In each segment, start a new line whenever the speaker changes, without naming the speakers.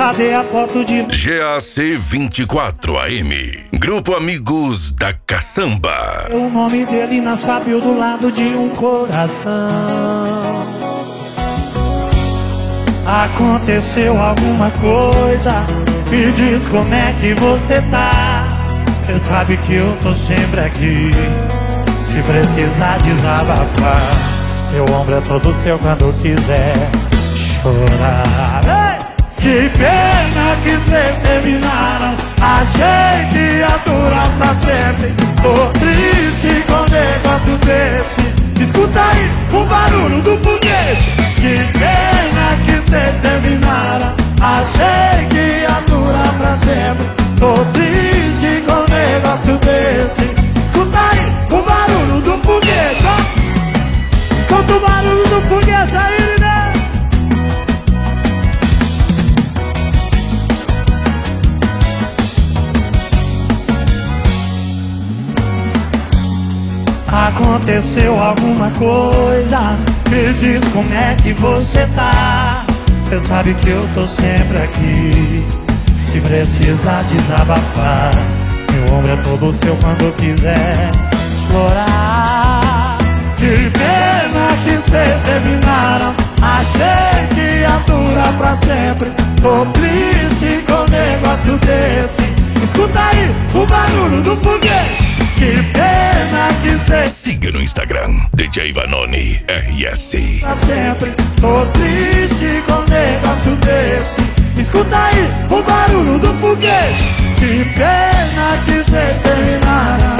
Cadê a foto de
GAC 24 AM, Grupo Amigos da Caçamba.
o nome dele na sua bio do lado de um coração? Aconteceu alguma coisa? Me diz como é que você tá. Cê sabe que eu tô sempre aqui, se precisar desabafar. Meu ombro é todo seu quando quiser chorar. Ei! Que pena que cês terminaram. Achei que ia durar pra sempre. Tô triste com um negócio desse. Escuta aí o barulho do foguete. Que pena que cês terminaram. Achei que ia durar pra sempre. Tô triste com um negócio desse. Escuta aí o barulho do foguete, ó. Escuta o barulho do foguete aí, né? Aconteceu alguma coisa? Me diz como é que você tá. Cê sabe que eu tô sempre aqui, se precisar desabafar. Meu ombro é todo seu quando quiser chorar. Que pena que cês terminaram. Achei que ia durar pra sempre. Tô triste com um negócio desse. Escuta aí o barulho do foguete. Que pena que cê...
Siga no Instagram, DJ Vanoni RS.
Pra sempre, tô triste com um negócio desse. Escuta aí o barulho do foguete. Que pena que cês terminaram.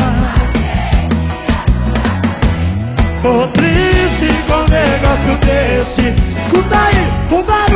Tô triste com um negócio desse. Escuta aí o barulho